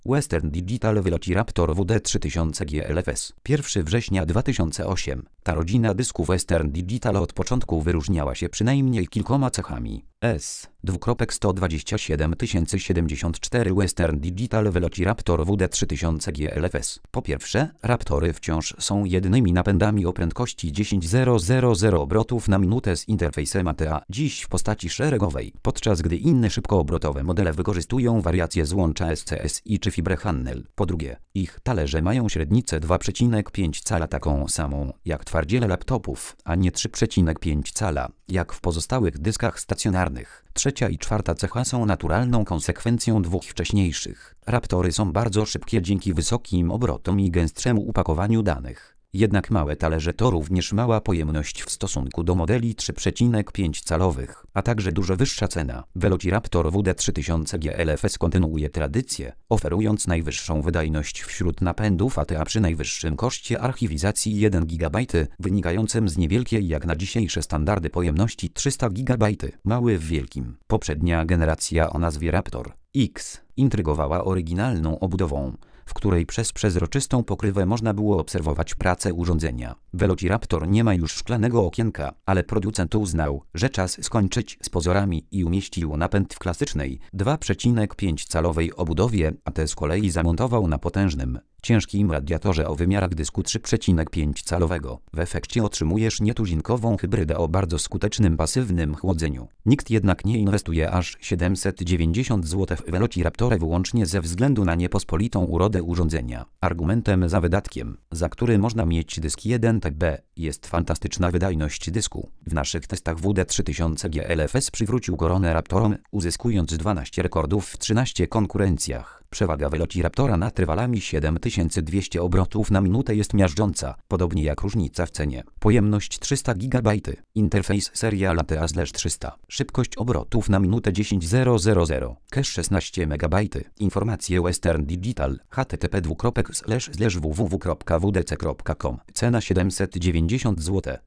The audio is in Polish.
Western Digital Velociraptor WD3000 GLFS. 1 września 2008. Ta rodzina dysków Western Digital od początku wyróżniała się przynajmniej kilkoma cechami. S.127 Western Digital Velociraptor WD3000 GLFS. Po pierwsze, Raptory wciąż są jedynymi napędami o prędkości 10.000 obrotów na minutę z interfejsem ATA, dziś w postaci szeregowej, podczas gdy inne szybkoobrotowe modele wykorzystują wariacje złącza SCSI czy fibrę Hannel. Po drugie, ich talerze mają średnicę 2,5 cala taką samą jak twardziele laptopów, a nie 3,5 cala, jak w pozostałych dyskach stacjonarnych. Trzecia i czwarta cecha są naturalną konsekwencją dwóch wcześniejszych. Raptory są bardzo szybkie dzięki wysokim obrotom i gęstszemu upakowaniu danych. Jednak małe talerze to również mała pojemność w stosunku do modeli 3,5 calowych, a także dużo wyższa cena. Velociraptor WD3000 GLFS kontynuuje tradycję, oferując najwyższą wydajność wśród napędów ATA przy najwyższym koszcie archiwizacji 1 GB, wynikającym z niewielkiej jak na dzisiejsze standardy pojemności 300 GB. Mały w wielkim. Poprzednia generacja o nazwie Raptor X intrygowała oryginalną obudową, w której przez przezroczystą pokrywę można było obserwować pracę urządzenia. Velociraptor nie ma już szklanego okienka, ale producent uznał, że czas skończyć z pozorami i umieścił napęd w klasycznej 2,5 calowej obudowie, a te z kolei zamontował na potężnym, ciężkim radiatorze o wymiarach dysku 3,5 calowego. W efekcie otrzymujesz nietuzinkową hybrydę o bardzo skutecznym pasywnym chłodzeniu. Nikt jednak nie inwestuje aż 790 zł w Velociraptora wyłącznie ze względu na niepospolitą urodę urządzenia. Argumentem za wydatkiem, za który można mieć dysk 1 TB, jest fantastyczna wydajność dysku. W naszych testach WD3000 GLFS przywrócił koronę Raptorom, uzyskując 12 rekordów w 13 konkurencjach. Przewaga Velociraptora nad rywalami 7200 obrotów na minutę jest miażdżąca, podobnie jak różnica w cenie. Pojemność 300 GB. Interfejs serial ATA/300. Szybkość obrotów na minutę 10.000. Cache 16 MB. Informacje Western Digital. http://www.wdc.com. Cena 790 zł.